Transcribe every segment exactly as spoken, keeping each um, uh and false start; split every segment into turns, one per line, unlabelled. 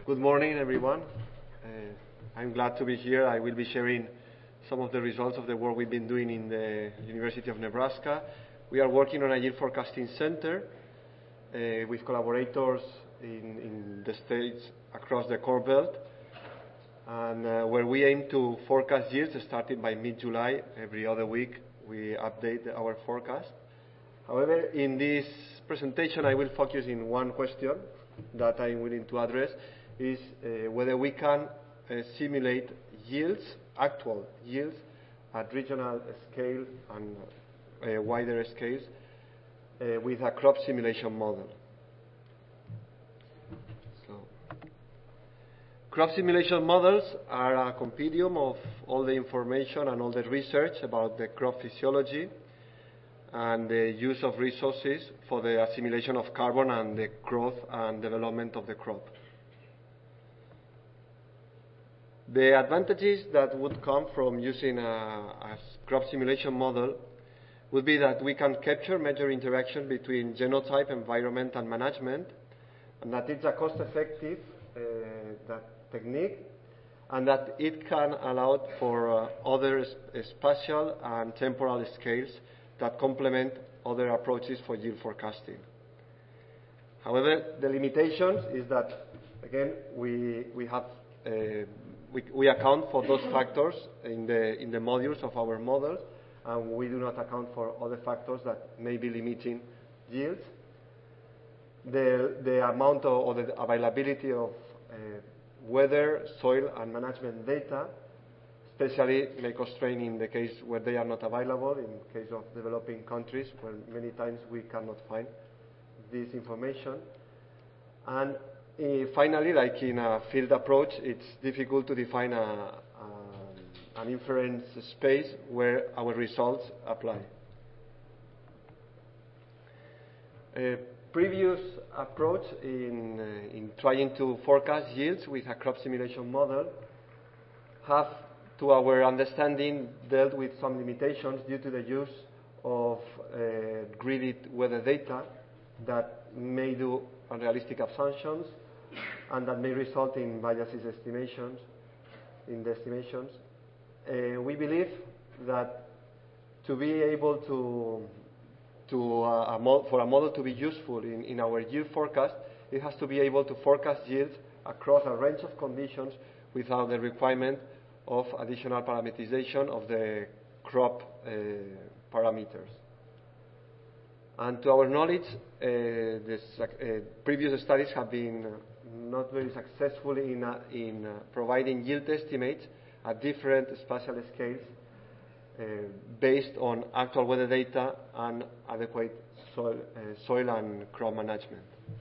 Good morning, everyone. Uh, I'm glad to be here. I will be sharing some of the results of the work we've been doing in the University of Nebraska. We are working on a yield forecasting center uh, with collaborators in, in the states across the Corn Belt, and uh, where we aim to forecast yields starting by mid-July. Every other week, we update our forecast. However, in this presentation, I will focus in one question that I'm willing to address, is uh, whether we can uh, simulate yields, actual yields, at regional scale and uh, wider scales uh, with a crop simulation model. So, crop simulation models are a compendium of all the information and all the research about the crop physiology and the use of resources for the assimilation of carbon and the growth and development of the crop. The advantages that would come from using a, a crop simulation model would be that we can capture major interaction between genotype, environment, and management, and that it's a cost-effective uh, that technique, and that it can allow for uh, other spatial and temporal scales that complement other approaches for yield forecasting. However, the limitations is that, again, we, we have uh, we, we account for those factors in the, in the modules of our models, and we do not account for other factors that may be limiting yields. The, the amount of, or the availability of uh, weather, soil, and management data, especially may constrain in the case where they are not available, in case of developing countries, where many times we cannot find this information. And uh, finally, like in a field approach, it's difficult to define a, a, an inference space where our results apply. A previous approach in, uh, in trying to forecast yields with a crop simulation model have, to our understanding, dealt with some limitations due to the use of uh, gridded weather data that may do unrealistic assumptions and that may result in biases estimations, in the estimations. Uh, we believe that to be able to, to uh, a mod for a model to be useful in, in our yield forecast, it has to be able to forecast yields across a range of conditions without the requirement of additional parameterization of the crop uh, parameters. And to our knowledge, uh, this, uh, previous studies have been not very successful in, uh, in uh, providing yield estimates at different spatial scales uh, based on actual weather data and adequate soil, uh, soil and crop management.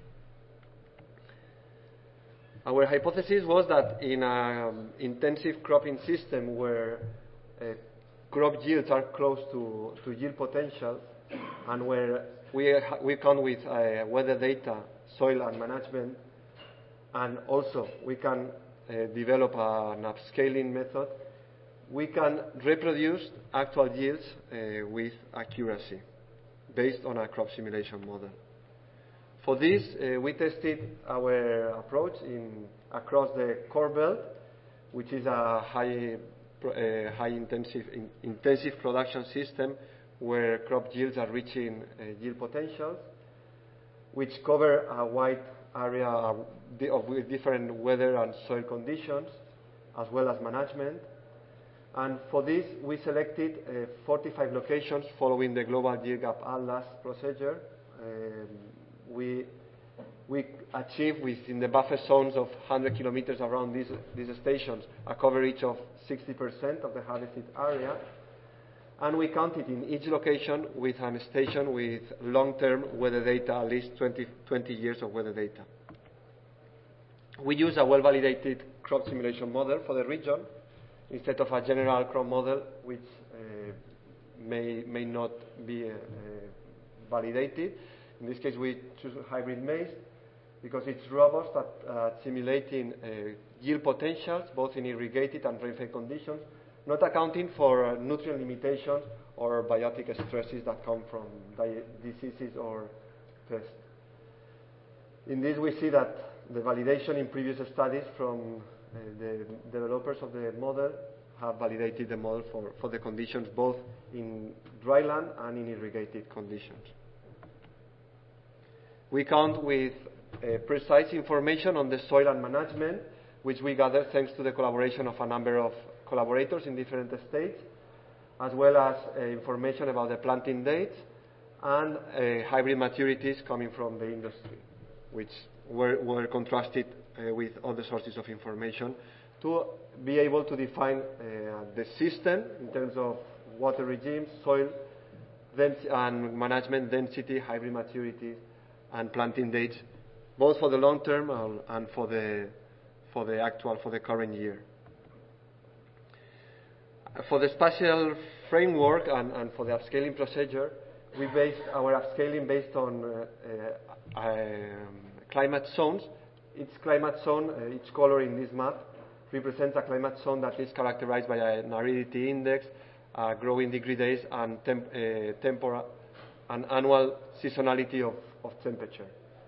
Our hypothesis was that in an um, intensive cropping system where uh, crop yields are close to, to yield potential, and where we, we come with uh, weather data, soil and management, and also we can uh, develop an upscaling method, we can reproduce actual yields uh, with accuracy based on a crop simulation model. For this, uh, we tested our approach in, across the Corn Belt, which is a high, uh, high intensive, in, intensive production system where crop yields are reaching uh, yield potentials, which cover a wide area of, of with different weather and soil conditions, as well as management. And for this, we selected uh, forty-five locations following the Global Yield Gap Atlas procedure. Um, we, we achieved within the buffer zones of one hundred kilometers around these, these stations a coverage of sixty percent of the harvested area. And we counted in each location with a station with long-term weather data, at least twenty, twenty years of weather data. We use a well-validated crop simulation model for the region instead of a general crop model, which uh, may, may not be uh, validated. In this case, we choose hybrid maize because it's robust at uh, simulating uh, yield potentials, both in irrigated and rainfed conditions, not accounting for uh, nutrient limitations or biotic stresses that come from diseases or pests. In this, we see that the validation in previous studies from uh, the developers of the model have validated the model for, for the conditions both in dry land and in irrigated conditions. We count with uh, precise information on the soil and management, which we gather thanks to the collaboration of a number of collaborators in different states, as well as uh, information about the planting dates and uh, hybrid maturities coming from the industry, which were, were contrasted uh, with other sources of information to be able to define uh, the system in terms of water regimes, soil dens- and management density, hybrid maturity, and planting dates, both for the long term and for the for the actual, for the current year. For the spatial framework and, and for the upscaling procedure, we based our upscaling based on uh, uh, um, climate zones. Each climate zone, uh, each color in this map, represents a climate zone that is characterized by an aridity index, uh, growing degree days, and temp uh, temporal and annual seasonality of, of temperature.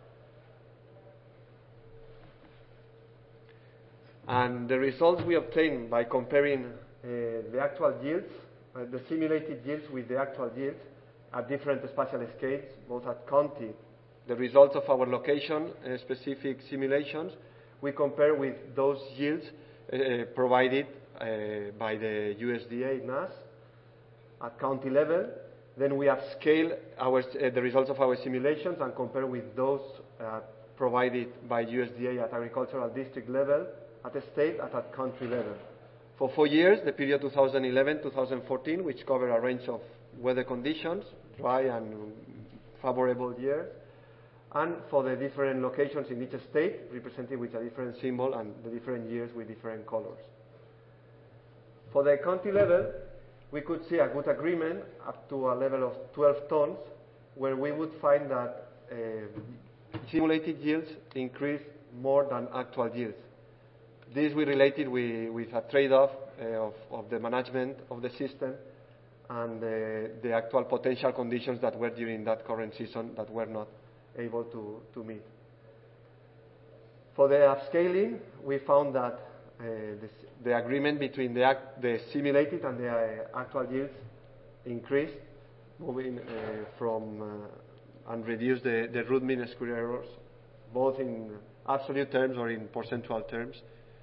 And the results we obtain by comparing uh, the actual yields, uh, the simulated yields with the actual yields at different spatial scales, both at county. The results of our location-specific uh, simulations, we compare with those yields uh, provided uh, by the U S D A N A S at county level. Then we upscale our, uh, the results of our simulations and compare with those uh, provided by U S D A at agricultural district level, at a state, and at country level. For four years, the period two thousand eleven to two thousand fourteen, which cover a range of weather conditions, dry and favorable years, and for the different locations in each state, represented with a different symbol and the different years with different colors. For the county level, we could see a good agreement up to a level of twelve tons, where we would find that uh, simulated yields increase more than actual yields. This we related with, with a trade-off uh, of, of the management of the system and uh, the actual potential conditions that were during that current season that were not able to, to meet. For the upscaling, we found that uh, the, the agreement between the, act, the simulated and the uh, actual yields increased, moving uh, from uh, and reduced the, the root mean square errors, both in absolute terms or in percentual terms.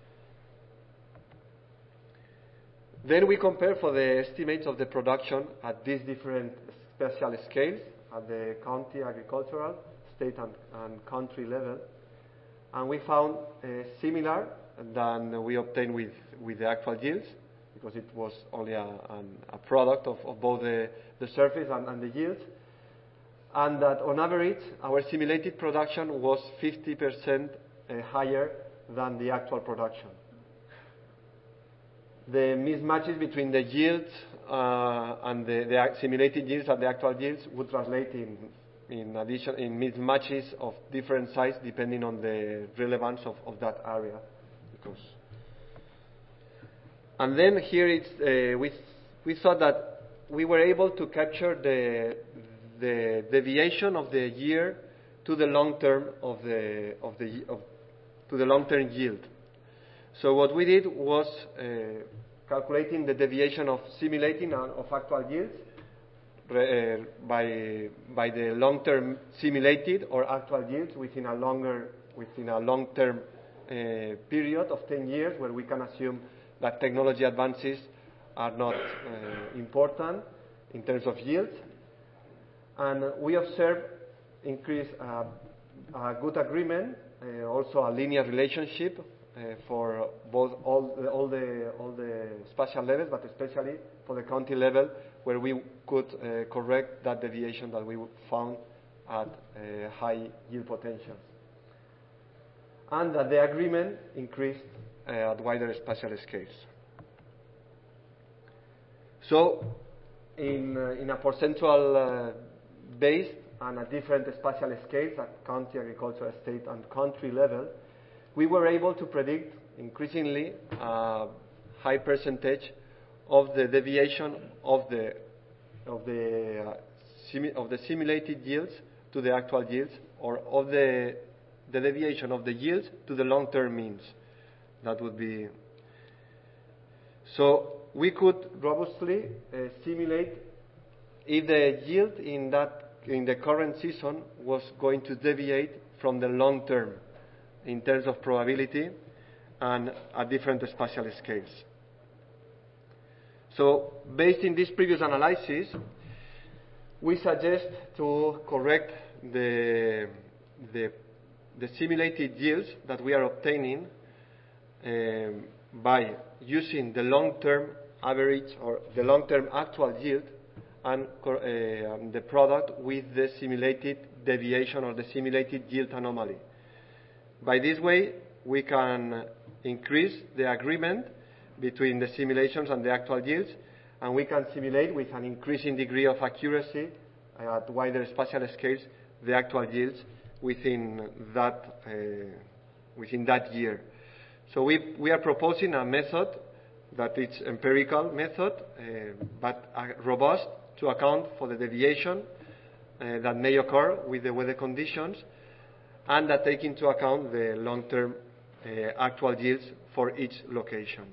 Then we compare for the estimates of the production at these different spatial scales, at the county, agricultural, state and, and country level. And we found uh, similar than we obtained with, with the actual yields, because it was only a, an, a product of, of both the, the surface and, and the yields. And that on average, our simulated production was fifty percent uh, higher than the actual production. The mismatches between the yields uh, and the, the simulated yields and the actual yields would translate in, in addition in mismatches of different size depending on the relevance of, of that area. Because and then here it's uh, we we thought that we were able to capture the the deviation of the year to the long term of the of the of, to the long term yield. So what we did was uh, calculating the deviation of simulating and of actual yields uh, by by the long-term simulated or actual yields within a longer within a long-term uh, period of ten years, where we can assume that technology advances are not uh, important in terms of yield, and we observe increase uh, a good agreement, uh, also a linear relationship. Uh, for both all the, all the all the spatial levels, but especially for the county level, where we could uh, correct that deviation that we found at uh, high yield potentials, and that the agreement increased uh, at wider spatial scales. So, in uh, in a percentual uh, base and at different spatial scales at county, agricultural, state, and country level, we were able to predict increasingly a high percentage of the deviation of the of the uh, simi of the simulated yields to the actual yields, or of the the deviation of the yields to the long-term means. That would be... So we could robustly uh, simulate if the yield in, that, in the current season was going to deviate from the long term in terms of probability and at different spatial scales. So based in this previous analysis, we suggest to correct the, the, the simulated yields that we are obtaining um, by using the long-term average or the long-term actual yield and uh, the product with the simulated deviation or the simulated yield anomaly. By this way, we can increase the agreement between the simulations and the actual yields, and we can simulate with an increasing degree of accuracy uh, at wider spatial scales the actual yields within that, uh, within that year. So we, we are proposing a method that is empirical method, uh, but uh, robust to account for the deviation uh, that may occur with the weather conditions, and that take into account the long-term uh, actual yields for each location.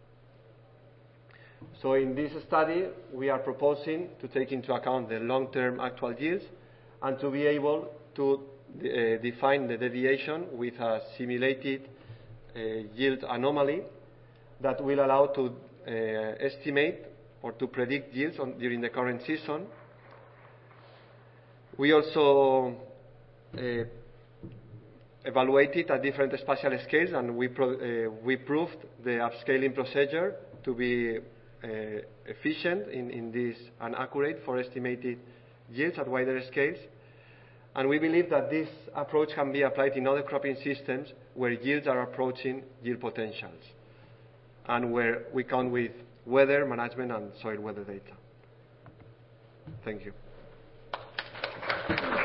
So in this study, we are proposing to take into account the long-term actual yields and to be able to uh, define the deviation with a simulated uh, yield anomaly that will allow to uh, estimate or to predict yields on, during the current season. We also uh, evaluated at different spatial scales, and we, pro uh, we proved the upscaling procedure to be uh, efficient in, in this and accurate for estimated yields at wider scales. And we believe that this approach can be applied in other cropping systems where yields are approaching yield potentials and where we count with weather management and soil weather data. Thank you.